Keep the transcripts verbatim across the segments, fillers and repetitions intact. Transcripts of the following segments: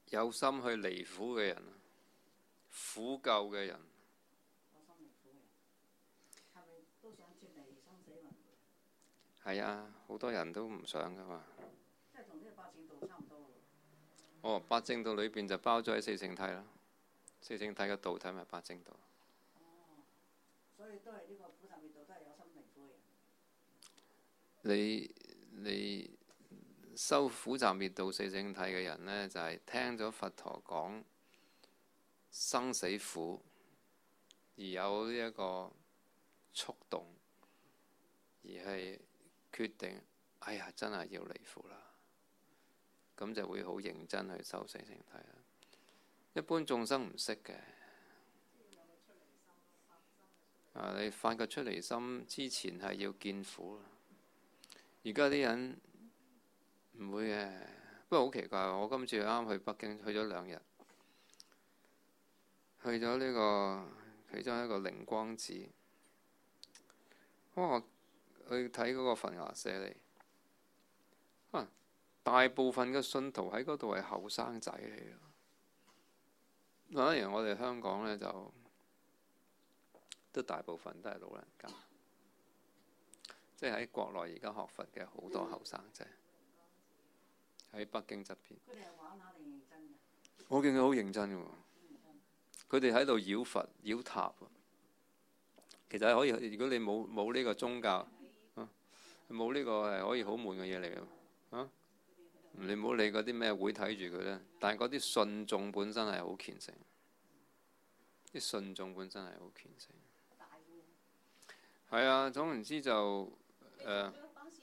有心去離苦嘅人，苦救嘅人。係啊，好多人都唔想噶嘛。 即係同呢個八正道差唔多喎。 哦，八正道裏邊就包咗喺四聖諦啦。四聖諦嘅道體咪八正道。 哦，所以都係呢個苦集滅道都係有心離苦嘅人。 你你修苦集滅道四聖諦嘅人呢，就係、是、聽咗佛陀講生死苦，而有呢一個觸動，而係決定，哎呀，真係要離苦啦，咁就會好認真去修四聖諦啦。一般眾生唔識嘅，啊，你發個出離心之前係要見苦。而家啲人唔會嘅，不過好奇怪，我今次啱去北京，去咗兩日，去咗呢、這個其中一個靈光寺，我去睇嗰個佛牙舍利，啊，大部分嘅信徒喺嗰度係後生仔嚟嘅。反而我哋香港呢，就都大部分都係老人家，即係喺國內而家學佛嘅好多後生仔喺北京側邊。 佢哋係玩下定認真㗎？ 我見佢好認真㗎喎，佢哋喺度繞佛繞塔。其實可以，如果你冇冇呢個宗教，冇呢個係可以好悶嘅嘢嚟嘅，啊，你唔好理嗰啲咩會睇住佢咧。但係嗰啲信眾本身係好虔誠，啲信眾本身係好虔誠。係啊，總言之就誒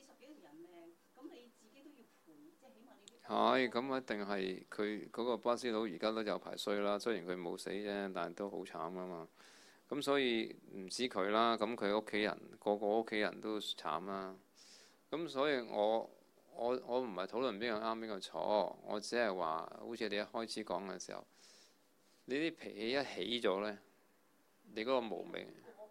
係咁，一定係佢嗰個巴士佬而家都有排衰啦。雖然佢冇死啫，但係都好慘啊嘛。咁所以唔止佢啦，咁佢屋企人個個屋企人都慘啦。咁所以我我我唔係討論邊個啱邊個錯，我只係話好似你一開始講嘅時候，你啲脾氣一起咗呢，你嗰個無明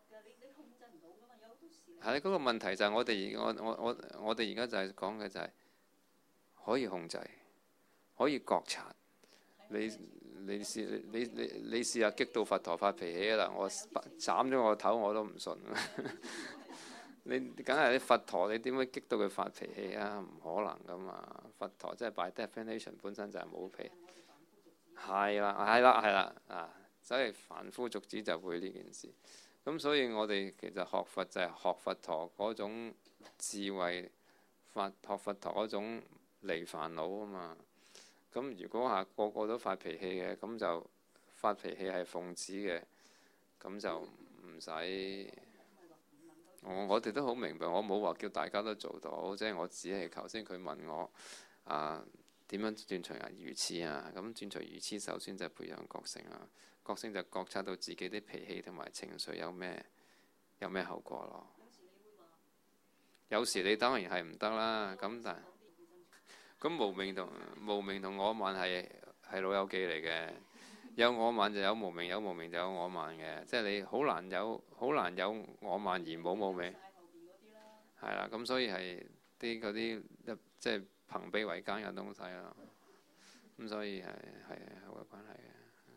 係嗰個問題就係我哋我我我我哋而家就係講嘅就係可以控制，可以覺察。你你試你你你試下激到佛陀發脾氣啦！我斬咗我頭我都唔信。你梗係你佛陀，你點會激到佢發脾氣啊？唔可能噶嘛！佛陀即係 by definition 本身就係冇脾氣。係啦，係啦，係啦啊！所以凡夫俗子就會呢件事。咁所以我哋其實學佛就係學佛陀嗰種智慧，佛學佛陀嗰種離煩惱啊嘛。咁如果係個個都發脾氣嘅，咁就發脾氣係奉旨嘅，咁就唔使。我我哋都好明白，我冇話叫大家都做到，即係我只係頭先佢問我啊點樣斷除啊愚痴啊，咁斷除愚痴首先就係培養覺性啊，覺性就覺察到自己啲脾氣同埋情緒有咩有咩後果咯。有時你當然係唔得啦，咁但係。咁無明同無明同我慢係係老友記嚟嘅，有我慢就有無明，有無明就有我慢嘅，即係你好難有好難有我慢而冇無明，係啦，咁所以係啲嗰啲即係朋比為奸嘅東西啦，咁所以係係好有關係嘅。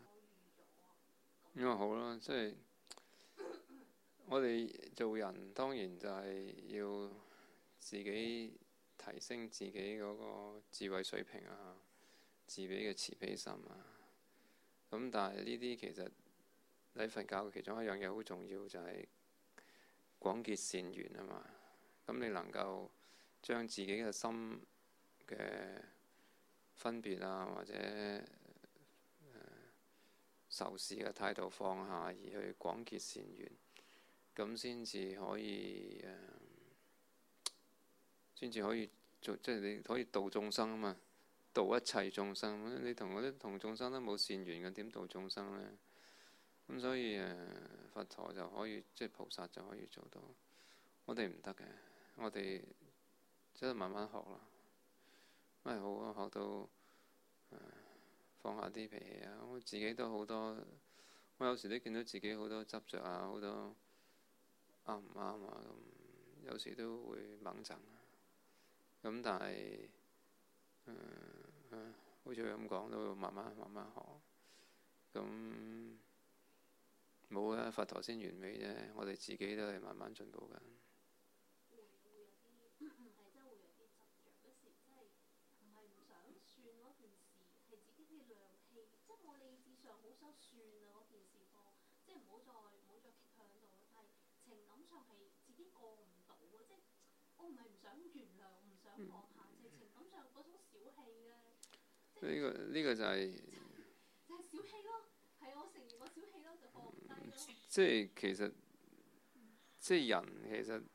咁啊好啦，即係我哋做人當然就係要自己提升自己嗰個智慧水平啊，自己嘅慈悲心啊。咁但係呢啲其實喺佛教其中一樣嘢好重要，就係廣結善緣啊嘛。咁你能夠將自己嘅心嘅分別啊，或者誒仇視嘅態度放下，而去廣結善緣，咁先至可以誒。先至可以做，即係你可以度眾生啊嘛，度一切眾生。你同嗰啲同眾生都冇善緣嘅，點度眾生呢？咁所以誒，佛陀就可以，即係菩薩就可以做到。我哋唔得嘅，我哋即係慢慢學啦。咪好啊，學到誒放下啲脾氣啊！我自己都好多，我有時都見到自己好多執着啊，好多啱唔啱啊咁，有時都會猛憎。咁但係，誒、呃，好好似佢咁講，都慢慢慢慢學。咁冇啊，佛陀先完美啫，我哋自己都係慢慢進步緊。呢、呢個呢、呢個就係、是、即係其實即係人其實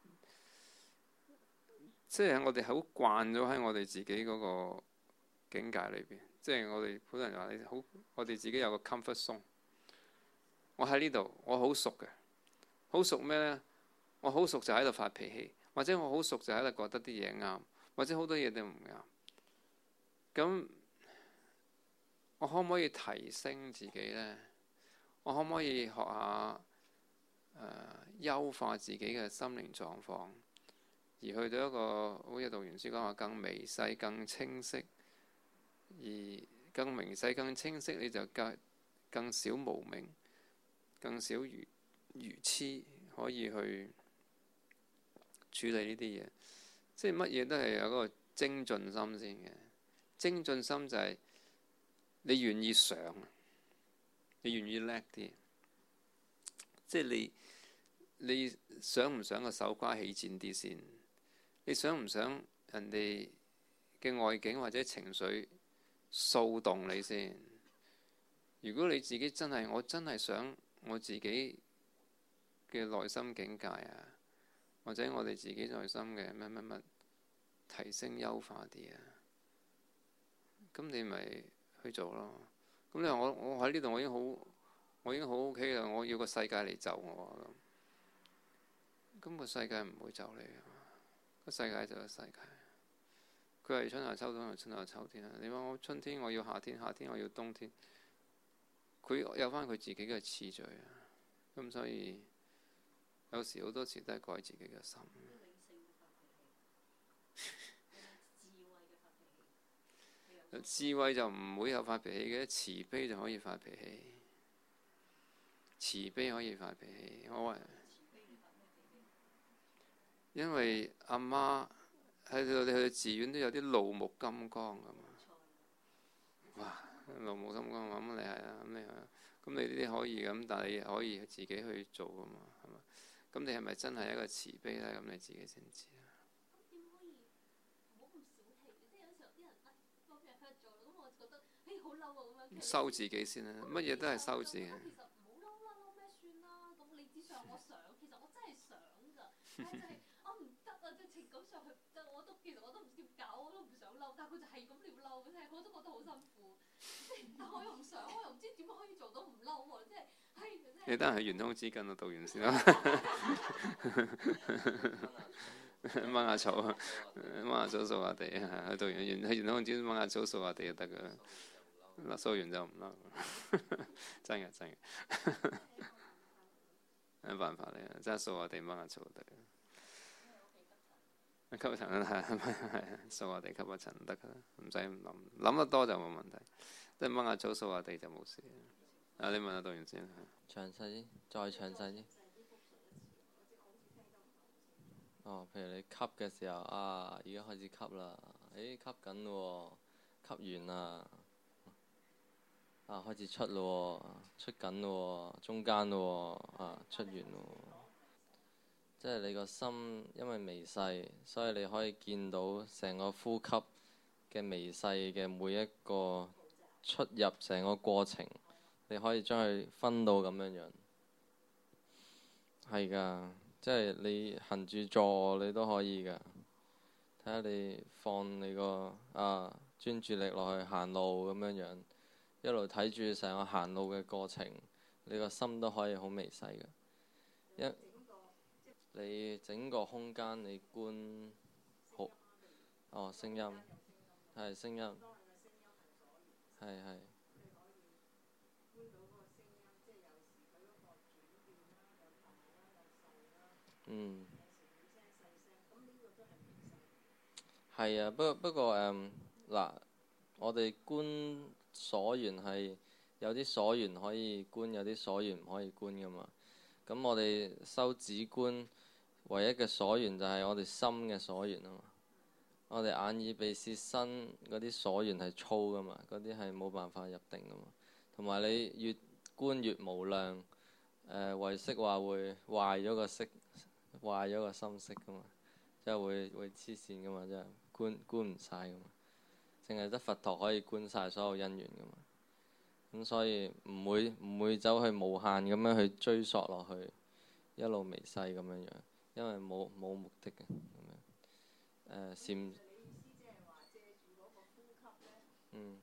即係我哋好慣咗喺我哋自己嗰個境界裏邊，即係我哋普通人話你好，我哋自己有個 comfort zone。我喺呢度，我好熟嘅，好熟咩呢？我好熟就喺度發脾氣，或者我好熟就喺度覺得啲嘢啱，或者好多嘢都唔啱。咁我可唔可以提升自己呢？我可唔可以學下誒、呃、優化自己嘅心靈狀況，而去到一個好似讀完書講話更微細、更清晰，而更微細、更清晰，你就更更少無明，更少愚愚痴，可以去處理呢啲嘢。即係乜嘢都係有嗰個精進心先嘅。精進心就係你願意想，你願意叻啲。即係你你想唔想個手瓜起戰啲先？你想唔想人哋嘅外境或者情緒騷動你先？如果你自己真係，我真係想我自己嘅內心境界啊，或者我哋自己內心嘅乜乜乜提升優化啲啊，咁你咪去做咯。咁你話我我喺呢度我已經好我已經好 OK 啦，我要個世界嚟就我咁，咁個世界唔會就你嘅，個世界就係世界。佢係春夏秋冬，係春夏秋天啊！你話我春天我要夏天，夏天我要冬天，佢有翻佢自己嘅次序啊。咁所以有時好多時都係改自己嘅心。智慧就唔會有發脾氣嘅，慈悲就可以發脾氣。慈悲可以發脾氣，我話因為阿媽喺度，你去寺院都有啲怒目金剛噶嘛。哇！怒目金剛咁你係啊，咁你係啊，咁你呢啲可以咁，但係你可以自己去做噶嘛，係嘛？咁你係咪真係一個慈悲咧？咁你自己先知啊。收自己先啦，乜嘢都係收自己。你得閒去圓通紙巾度讀完先啦。掹下草，掹下草掃下地，去讀完圓去圓通紙掹下草掃下地就得噶啦。嗱，掃完就唔嬲，真嘅真嘅。有辦法嚟啊！真係掃下地掹下草就得嘅。吸塵係係掃下地吸下塵得噶啦，唔使唔諗，諗得多就冇問題。即係掹下草掃下地就冇事。啊，你問下讀完先。 詳細啲，再詳細啲。哦，譬如你吸嘅時候啊，而家開始吸啦，誒吸緊咯喎，吸完啦，啊開始出咯喎，出緊咯喎，中間咯喎，啊出完咯喎。即係你個心因為微細，所以你可以見到成個呼吸嘅微細嘅每一個出入成個過程，你可以將佢分到咁樣樣。係㗎，即係你行住坐你都可以㗎。睇下你放你個啊專注力落去行路咁樣樣，一路睇住成個行路嘅過程，你個心都可以好微細㗎。一你整個空間你觀好，哦聲音，係聲音，係係。嗯。係啊，不過不過誒嗱， 我哋觀所緣係有啲所緣可以觀，有啲所緣唔可以觀噶嘛。咁我哋修止觀，唯一嘅所緣就係我哋心嘅所緣啊嘛。我哋眼耳鼻舌身嗰啲所緣係粗噶嘛，嗰啲係冇辦法入定噶嘛。同埋你越觀越無量，誒唯識話會壞咗個識，壞咗個心識噶嘛，即係會會黐線噶嘛，即係觀觀唔晒噶嘛。淨係得佛陀可以觀晒所有因緣噶嘛。咁所以唔會唔會走去無限咁樣去追溯落去，一路微細咁樣樣，因為冇冇目的嘅咁樣。誒禪嗯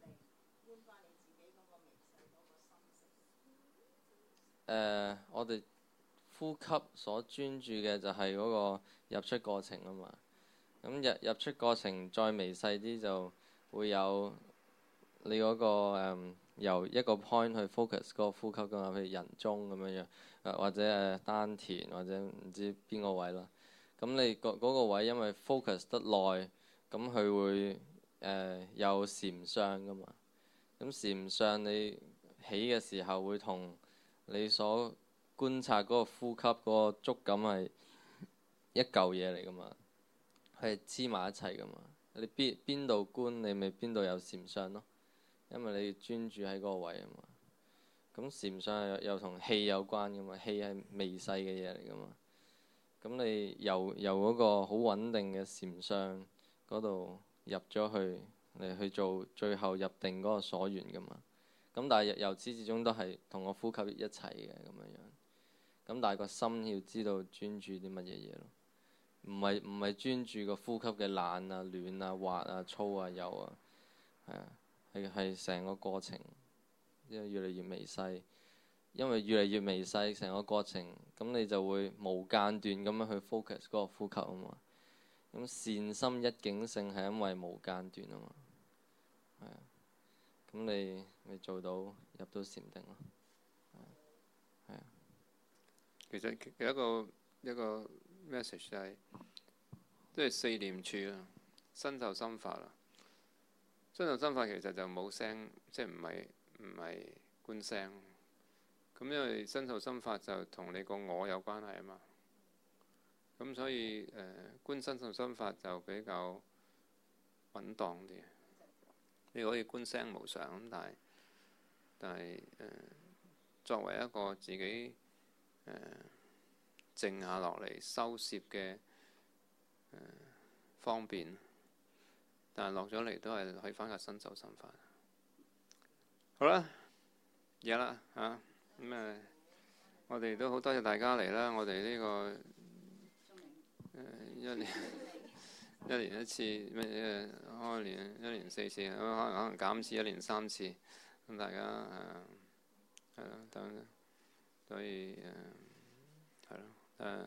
誒，我哋呼吸所專注嘅就係嗰個入出過程啊嘛。咁入入出過程再微細啲就會有你嗰、嗰個、嗯、由一個 point 去 focus 嗰個呼吸噶嘛，譬如人中咁樣樣，或者誒丹田或者唔知邊個位啦。咁你嗰、嗰個位因為 focus 得耐，咁佢會誒、呃、有禪相噶嘛。咁禪相你起嘅時候會同你所觀察嗰個呼吸嗰個觸感係一嚿嘢嚟噶嘛，係黐埋一齊噶嘛。你邊邊度觀，你咪邊度有禪相咯，因為你專注喺嗰個位啊嘛。咁禪相又又同氣有關噶嘛，氣係微細嘅嘢嚟噶嘛。咁你由由嗰個好穩定嘅禪相嗰度入咗去嚟去做最後入定嗰個所緣噶嘛。咁但係由始至終都係同個呼吸一齊嘅咁樣樣。咁但係個心要知道專注啲乜嘢嘢咯，唔係唔係專注個呼吸嘅冷啊、暖啊、滑啊、粗啊、幼啊，係啊，係係成個過程，因為越嚟越微細，因為越嚟越微細成個過程，咁你就會無間斷咁樣去 focus 嗰個呼吸啊嘛。咁善心一境性係因為無間斷啊嘛，係啊。咁你咪做到入到禪定咯，係啊。 其實其實一個一個 message 就係即係四念處啦，身受心法啦。身受心法其實就冇聲，即係唔係唔係觀聲。咁因為身受心法就同你個我有關係啊嘛。咁所以誒、呃、觀身受心法就比較穩當啲。你可以觀聲無常咁，但係但係誒、呃、作為一個自己誒、呃、靜下落嚟收攝嘅、呃、方便，但係落咗嚟都係去翻個身受心法。好啦，而家啦嚇咁誒，我哋都好多謝大家嚟啦。我哋呢、呢個誒、呃、一年。一年一次咩嘢開年一年四次，咁可能可能減次一年三次，咁大家誒係咯，等所以誒係咯誒，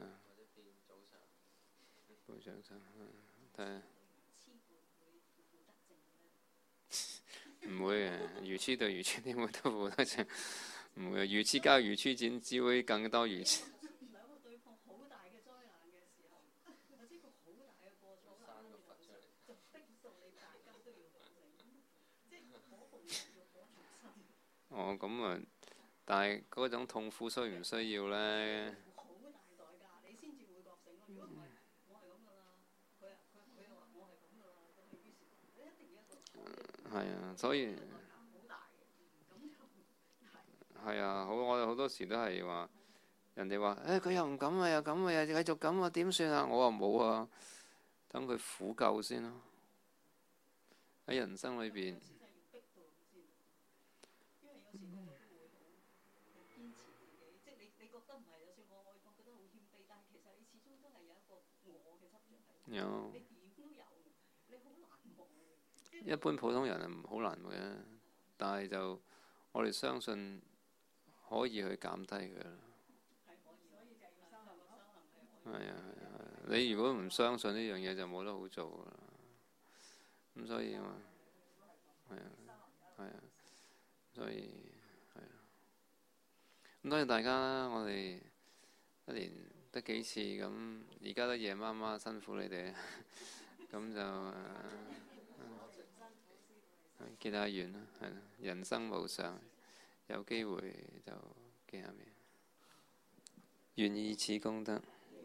報獎生睇唔會嘅，愚痴對愚痴點會都報得獎？唔會，愚痴交愚痴錢，只會更多愚痴。哦，咁啊，但係嗰種痛苦需唔需要呢？係啊，所以係啊，好我哋好多時都係話，人哋話誒佢又唔咁啊，又咁啊，又繼續咁啊，點算啊？我話冇啊，等佢苦夠先咯。喺人生裏邊。有，一般普通人係好難嘅，但係就我哋相信可以去減低佢啦。係啊係啊，你如果唔相信呢樣嘢，就冇得好做噶啦。咁所以啊，係啊係啊，所以係啊。咁多謝大家啦，我哋一年得幾次咁，而家都夜媽媽，辛苦你哋。咁就誒、啊啊、見。 結下緣啦，係啦，人生無常，有機會就見下面。願以此功德，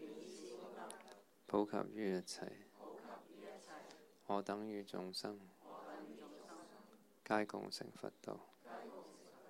普及於一切，我等與眾生，皆共成佛道。